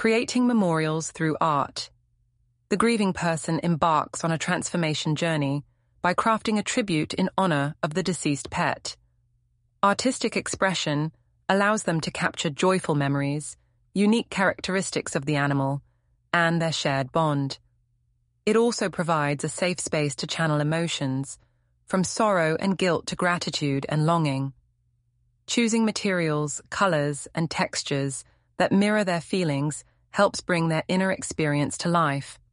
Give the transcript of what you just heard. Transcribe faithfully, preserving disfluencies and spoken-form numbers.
Creating memorials through art. The grieving person embarks on a transformation journey by crafting a tribute in honor of the deceased pet. Artistic expression allows them to capture joyful memories, unique characteristics of the animal, and their shared bond. It also provides a safe space to channel emotions, from sorrow and guilt to gratitude and longing. Choosing materials, colors, and textures that mirror their feelings helps bring their inner experience to life.